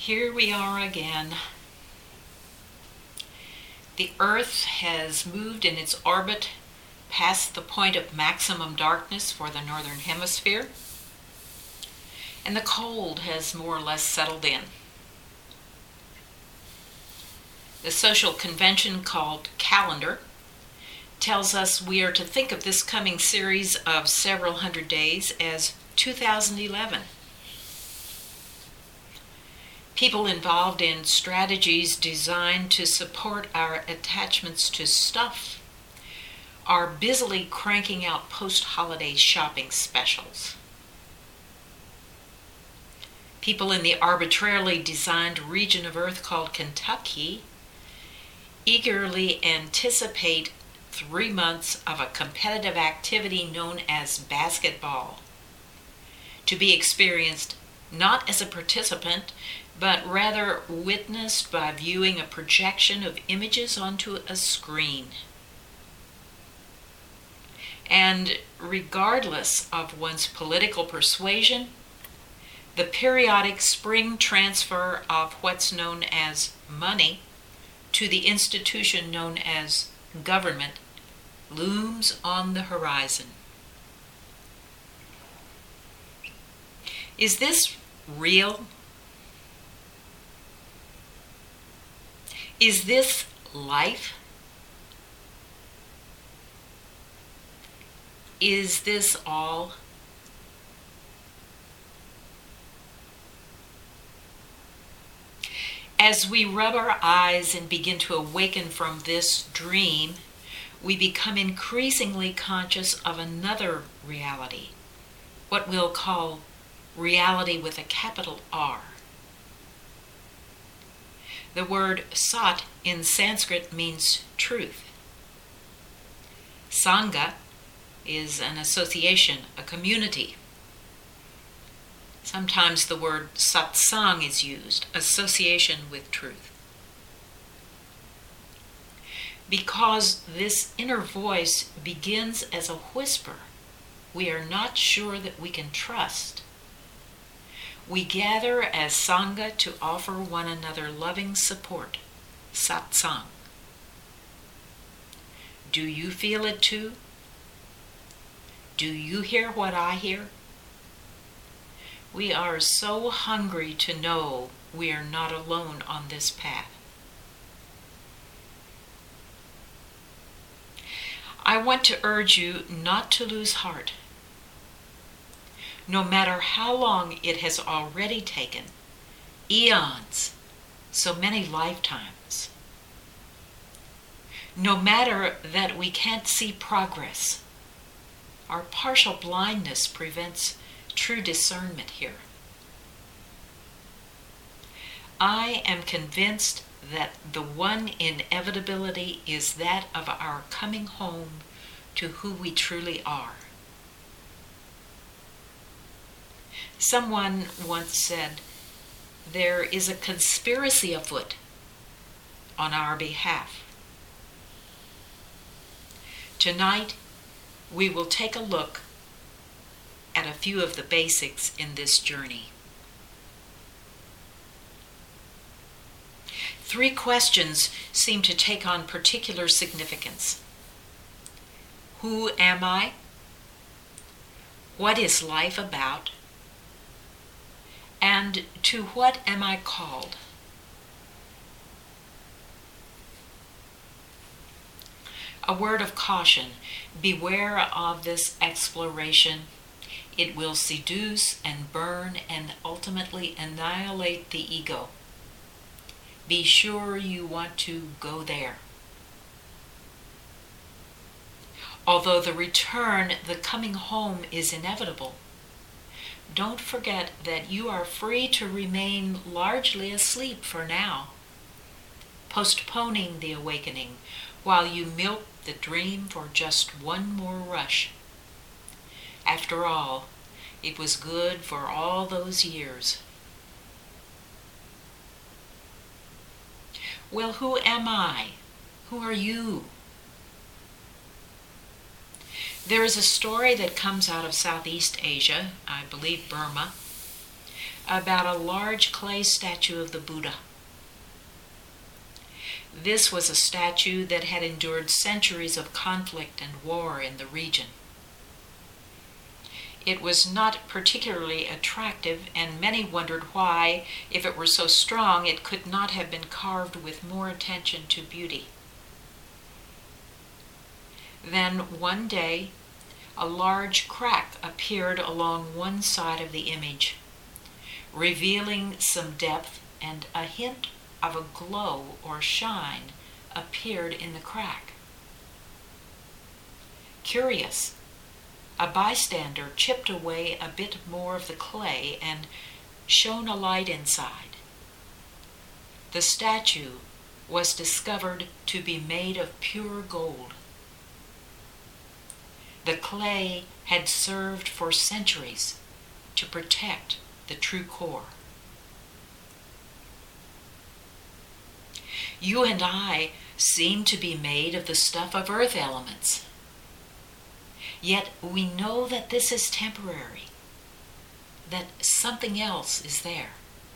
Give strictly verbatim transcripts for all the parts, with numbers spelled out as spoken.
Here we are again. The Earth has moved in its orbit past the point of maximum darkness for the northern hemisphere, and the cold has more or less settled in. The social convention called calendar tells us we are to think of this coming series of several hundred days as two thousand eleven. People involved in strategies designed to support our attachments to stuff are busily cranking out post-holiday shopping specials. People in the arbitrarily designed region of Earth called Kentucky eagerly anticipate three months of a competitive activity known as basketball, to be experienced not as a participant, but rather witnessed by viewing a projection of images onto a screen. And regardless of one's political persuasion, the periodic spring transfer of what's known as money to the institution known as government looms on the horizon. Is this real? Is this life? Is this all? As we rub our eyes and begin to awaken from this dream, we become increasingly conscious of another reality, what we'll call reality with a capital R. The word Sat in Sanskrit means truth. Sangha is an association, a community. Sometimes the word satsang is used, association with truth. Because this inner voice begins as a whisper we are not sure that we can trust, we gather as Sangha to offer one another loving support, satsang. Do you feel it too? Do you hear what I hear? We are so hungry to know we are not alone on this path. I want to urge you not to lose heart. No matter how long it has already taken, eons, so many lifetimes. No matter that we can't see progress, our partial blindness prevents true discernment here. I am convinced that the one inevitability is that of our coming home to who we truly are. Someone once said, there is a conspiracy afoot on our behalf. Tonight, we will take a look at a few of the basics in this journey. Three questions seem to take on particular significance. Who am I? What is life about? And to what am I called? A word of caution: beware of this exploration. It will seduce and burn and ultimately annihilate the ego. Be sure you want to go there. Although the return, the coming home, is inevitable, don't forget that you are free to remain largely asleep for now, postponing the awakening while you milk the dream for just one more rush. After all, it was good for all those years. Well, who am I? Who are you? There is a story that comes out of Southeast Asia, I believe Burma, about a large clay statue of the Buddha. This was a statue that had endured centuries of conflict and war in the region. It was not particularly attractive, and many wondered why, if it were so strong, it could not have been carved with more attention to beauty. Then one day, a large crack appeared along one side of the image, revealing some depth, and a hint of a glow or shine appeared in the crack. Curious, a bystander chipped away a bit more of the clay and shone a light inside. The statue was discovered to be made of pure gold. The clay had served for centuries to protect the true core. You and I seem to be made of the stuff of earth elements. Yet we know that this is temporary, that something else is there.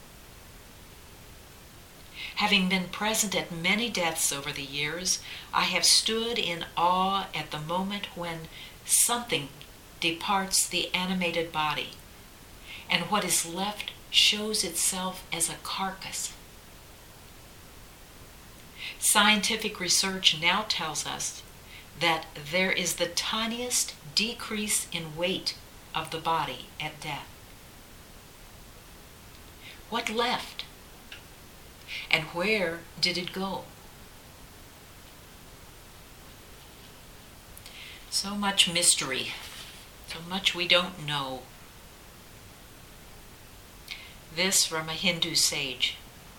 Having been present at many deaths over the years, I have stood in awe at the moment when something departs the animated body, and what is left shows itself as a carcass. Scientific research now tells us that there is the tiniest decrease in weight of the body at death. What left? And where did it go? So much mystery, so much we don't know. This from a Hindu sage.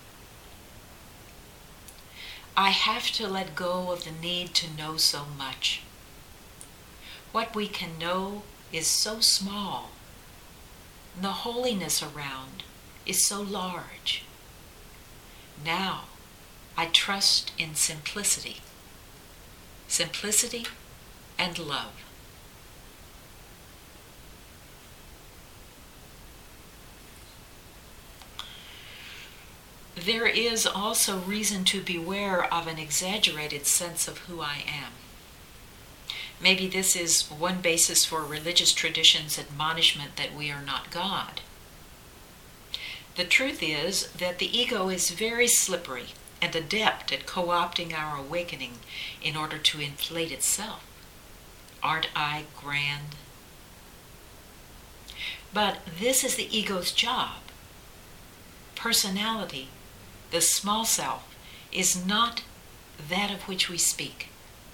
I have to let go of the need to know so much. What we can know is so small. The holiness around is so large. Now, I trust in simplicity. Simplicity and love. There is also reason to beware of an exaggerated sense of who I am. Maybe this is one basis for religious tradition's admonishment that we are not God. The truth is that the ego is very slippery and adept at co-opting our awakening in order to inflate itself. Aren't I grand? But this is the ego's job. Personality, the small self, is not that of which we speak.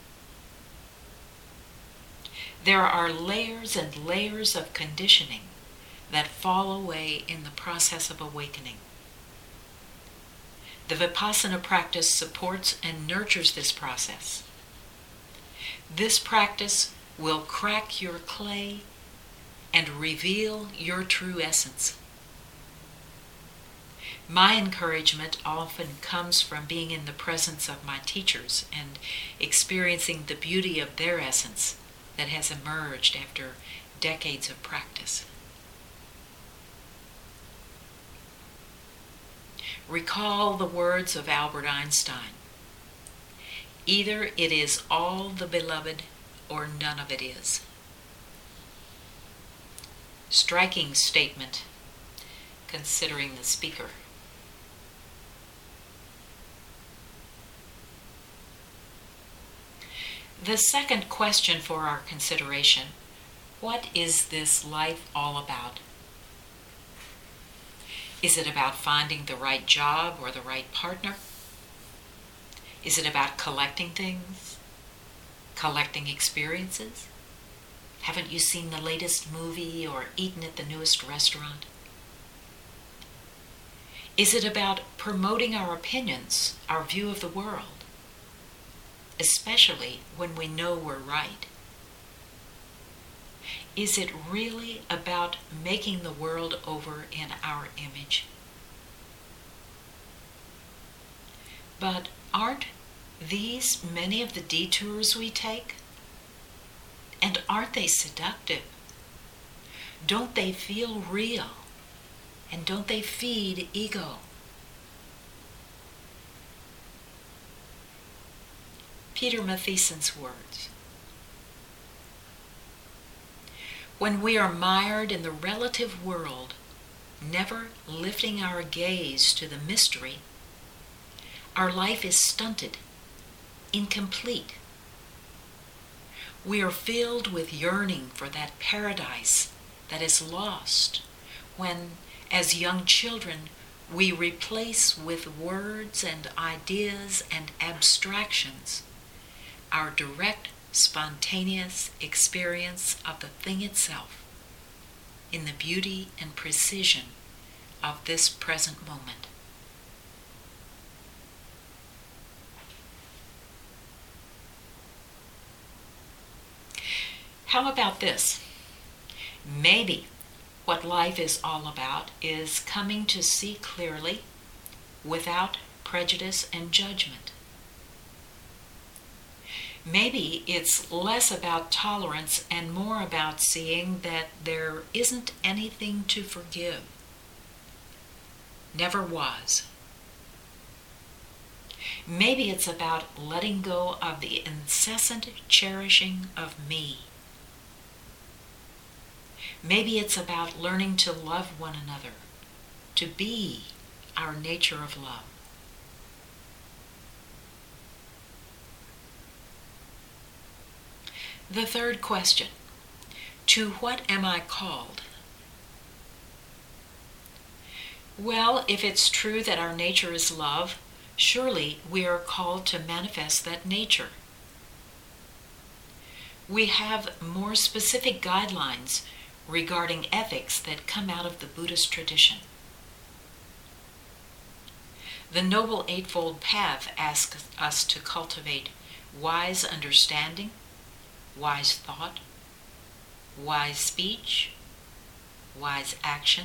There are layers and layers of conditioning that fall away in the process of awakening. The Vipassana practice supports and nurtures this process. This practice will crack your clay and reveal your true essence. My encouragement often comes from being in the presence of my teachers and experiencing the beauty of their essence that has emerged after decades of practice. Recall the words of Albert Einstein. Either it is all the beloved or none of it is. Striking statement, considering the speaker. The second question for our consideration: what is this life all about? Is it about finding the right job or the right partner? Is it about collecting things? Collecting experiences? Haven't you seen the latest movie or eaten at the newest restaurant? Is it about promoting our opinions, our view of the world, especially when we know we're right? Is it really about making the world over in our image? But aren't these many of the detours we take? And aren't they seductive? Don't they feel real? And don't they feed ego? Peter Matthiessen's words. When we are mired in the relative world, never lifting our gaze to the mystery, our life is stunted, incomplete. We are filled with yearning for that paradise that is lost when, as young children, we replace with words and ideas and abstractions our direct, spontaneous experience of the thing itself in the beauty and precision of this present moment. How about this? Maybe what life is all about is coming to see clearly without prejudice and judgment. Maybe it's less about tolerance and more about seeing that there isn't anything to forgive. Never was. Maybe it's about letting go of the incessant cherishing of me. Maybe it's about learning to love one another, to be our nature of love. The third question, to what am I called? Well, if it's true that our nature is love, surely we are called to manifest that nature. We have more specific guidelines regarding ethics that come out of the Buddhist tradition. The Noble Eightfold Path asks us to cultivate wise understanding, wise thought, wise speech, wise action,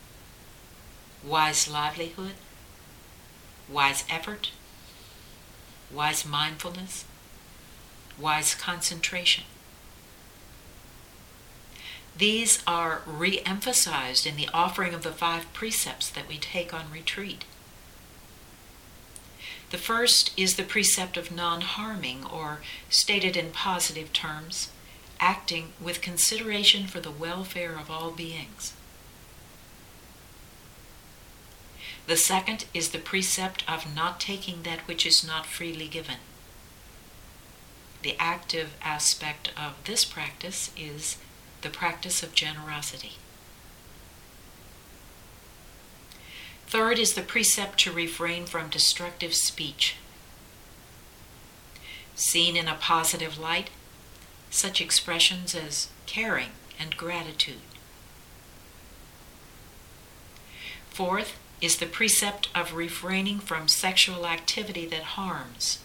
wise livelihood, wise effort, wise mindfulness, wise concentration. These are re-emphasized in the offering of the five precepts that we take on retreat. The first is the precept of non-harming, or, stated in positive terms, acting with consideration for the welfare of all beings. The second is the precept of not taking that which is not freely given. The active aspect of this practice is the practice of generosity. Third is the precept to refrain from destructive speech. Seen in a positive light, such expressions as caring and gratitude. Fourth is the precept of refraining from sexual activity that harms.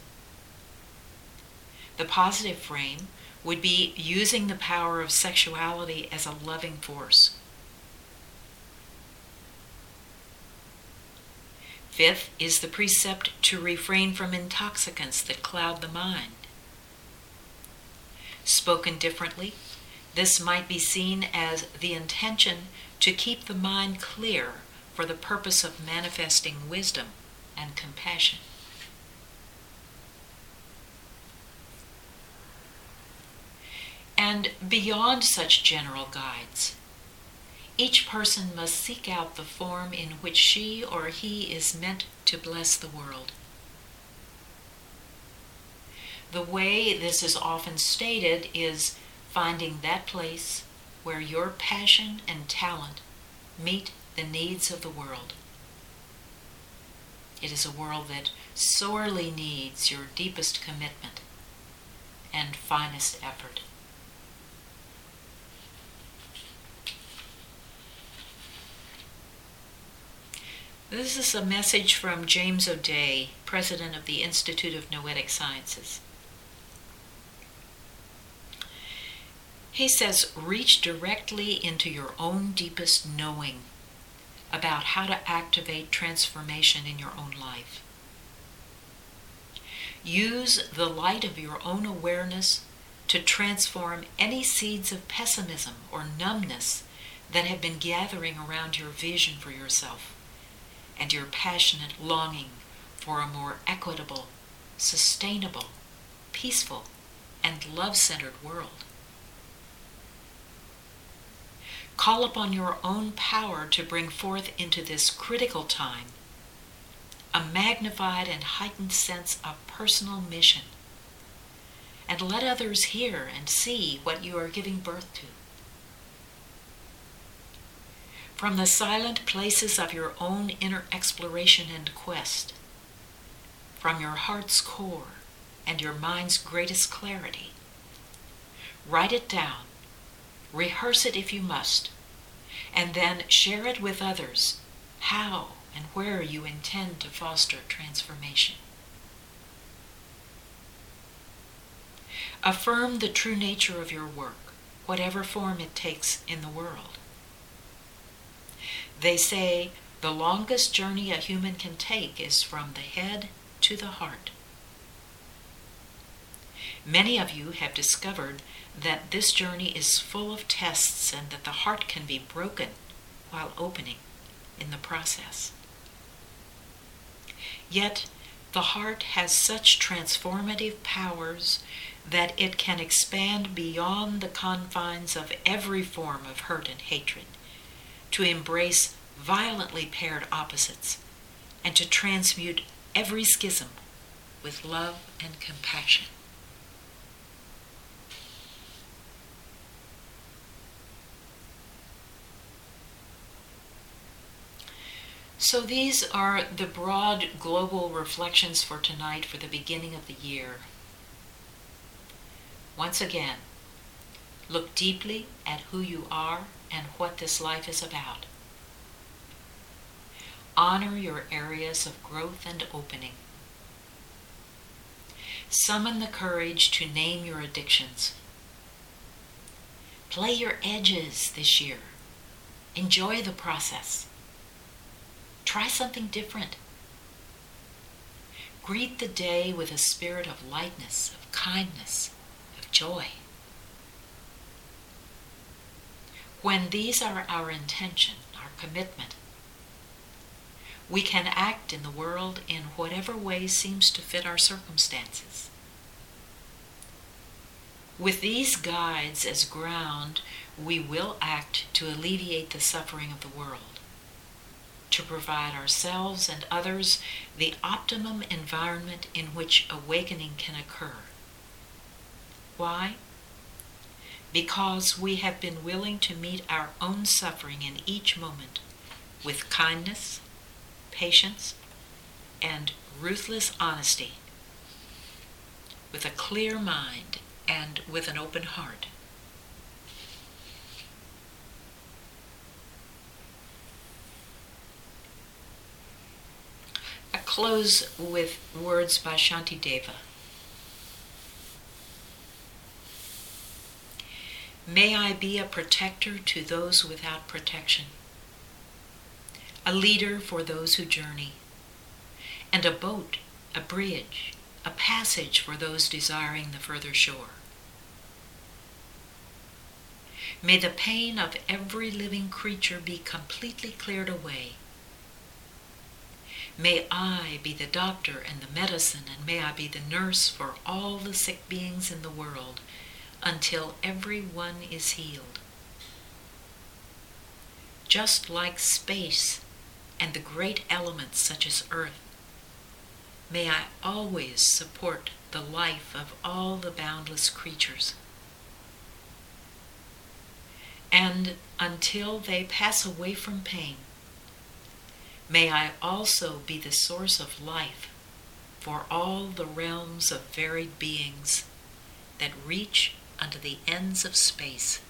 The positive frame would be using the power of sexuality as a loving force. Fifth is the precept to refrain from intoxicants that cloud the mind. Spoken differently, this might be seen as the intention to keep the mind clear for the purpose of manifesting wisdom and compassion. And beyond such general guides, each person must seek out the form in which she or he is meant to bless the world. The way this is often stated is finding that place where your passion and talent meet the needs of the world. It is a world that sorely needs your deepest commitment and finest effort. This is a message from James O'Day, president of the Institute of Noetic Sciences. He says, reach directly into your own deepest knowing about how to activate transformation in your own life. Use the light of your own awareness to transform any seeds of pessimism or numbness that have been gathering around your vision for yourself and your passionate longing for a more equitable, sustainable, peaceful, and love-centered world. Call upon your own power to bring forth into this critical time a magnified and heightened sense of personal mission, and let others hear and see what you are giving birth to. From the silent places of your own inner exploration and quest, from your heart's core and your mind's greatest clarity, write it down, rehearse it if you must, and then share it with others how and where you intend to foster transformation. Affirm the true nature of your work, whatever form it takes in the world. They say the longest journey a human can take is from the head to the heart. Many of you have discovered that this journey is full of tests and that the heart can be broken while opening in the process. Yet the heart has such transformative powers that it can expand beyond the confines of every form of hurt and hatred, to embrace violently paired opposites, and to transmute every schism with love and compassion. So these are the broad global reflections for tonight for the beginning of the year. Once again, look deeply at who you are and what this life is about. Honor your areas of growth and opening. Summon the courage to name your addictions. Play your edges this year. Enjoy the process. Try something different. Greet the day with a spirit of lightness, of kindness, of joy. When these are our intention, our commitment, we can act in the world in whatever way seems to fit our circumstances. With these guides as ground, we will act to alleviate the suffering of the world, to provide ourselves and others the optimum environment in which awakening can occur. Why? Because we have been willing to meet our own suffering in each moment with kindness, patience, and ruthless honesty, with a clear mind and with an open heart. I close with words by Shantideva. May I be a protector to those without protection, a leader for those who journey, and a boat, a bridge, a passage for those desiring the further shore. May the pain of every living creature be completely cleared away. May I be the doctor and the medicine, and may I be the nurse for all the sick beings in the world until every one is healed. Just like space and the great elements such as earth, may I always support the life of all the boundless creatures. And until they pass away from pain, may I also be the source of life for all the realms of varied beings that reach unto the ends of space.